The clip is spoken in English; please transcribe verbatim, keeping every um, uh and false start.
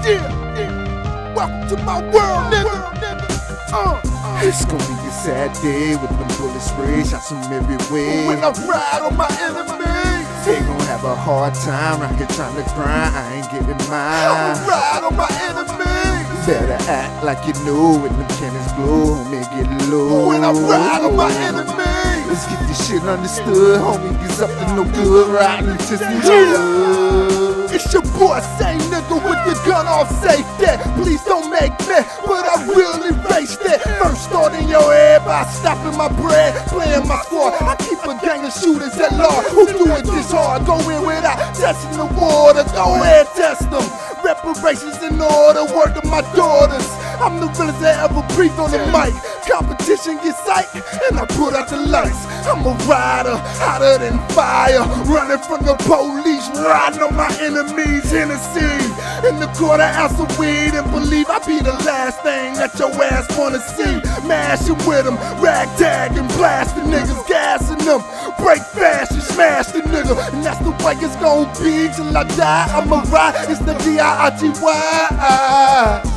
yeah, yeah. Welcome to my world, nigga. Uh, uh. It's gonna be a sad day with them bullet sprays, shots from every way. When I ride on my enemies, they gon' have a hard time out here trying to grind. I ain't getting mine. I'ma ride on my enemies. Better act like you know when them cannons blow, homie, get low. When I ride on my enemies, let's get this shit understood, homie, get up to no good, riding just good. It's your boy, same nigga with the gun off safety. Please don't make me, but I will erase that. First start in your head by stopping my bread, playing my squad. I keep a gang of shooters at law who do it this hard. Go in without testing the water, go ahead test them. Reparations in order, word to my daughters. I'm the realest that ever breathed on the mic. Competition gets sight, and I put out the lights. I'm a rider, hotter than fire, running from the police, riding on my enemies. Hennessy in the quarter ounce of weed, and believe I be the last thing that your ass wanna see. Mashing with them, ragtag and blasting niggas, gassing them. Break fast and smash the nigga, and that's the way it's gon' be till I die. I'ma ride, it's the D I I G Y.